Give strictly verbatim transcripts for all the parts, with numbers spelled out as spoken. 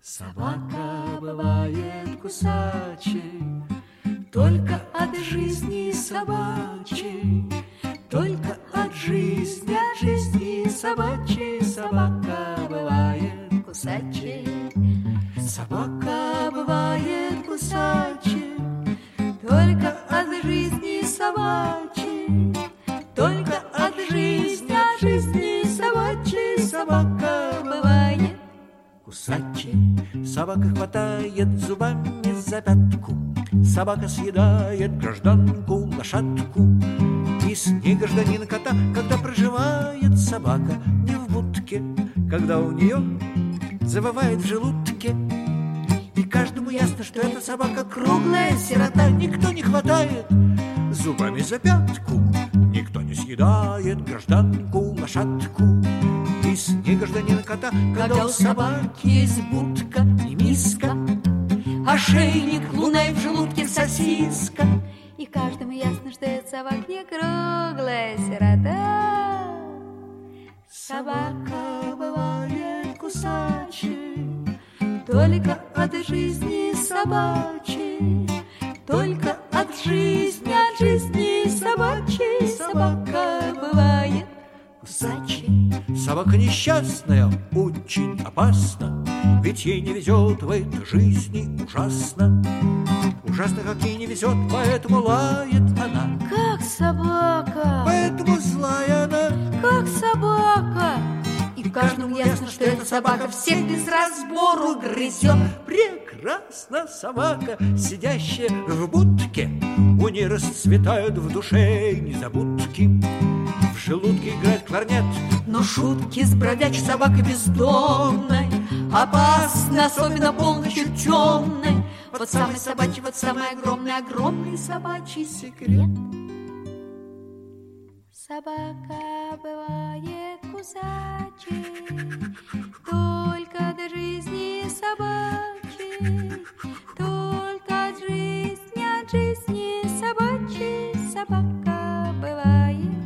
Собака бывает кусачей, только от жизни собачьей, только от жизни, от жизни собачьей. Собака бывает кусачей, собака бывает кусачей, только от жизни собачьей, только от жизни, от жизни собачьей. Собака бывает кусачей. Собака хватает зубами за пятку, собака съедает гражданку лошадку. И с ней гражданин кота, когда проживает собака не в будке, когда у нее завывает в желудке. И каждому ясно, что эта собака круглая сирота. Никто не хватает зубами за пятку, никто не съедает гражданку лошадку. И с ней гражданин кота, когда у собаки есть будка и миска, ошейник, луна и в желудке сосиска. И каждому ясно, что эта собака не круглая сирота. Собака бывает кусачей, только от жизни собачьей, только от жизни, от жизни собачьей. Собака бывает кусачей. Собака несчастная, очень опасна, ведь ей не везет в этой жизни ужасно. Ужасно, как ей не везет, поэтому лает она. Как собака, поэтому злая она. Как собака. И каждому ясно, что эта собака всех без разбору грызет. Прекрасна собака, сидящая в будке, у ней расцветают в душе незабудки. В желудке играет кларнет, но шутки с бродячей собакой бездомной опасны, особенно полночью темной. Вот самый собачий, вот самый огромный, огромный собачий секрет. Собака бывает кусачей, только от жизни собачьей, только от жизни, от жизни собачьей. Собака бывает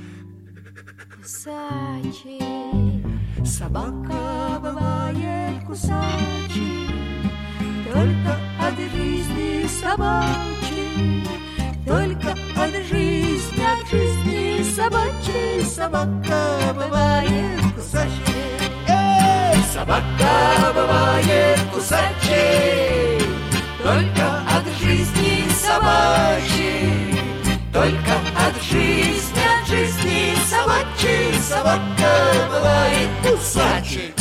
кусачей. Собака бывает кусачей, только от жизни собачьей, только от жизни, от жизни собачьей. Собака бывает кусачей. Эй, собака бывает кусачей, только от жизни собачьей, только от жизни, от жизни собачьей. Собака бывает кусачей.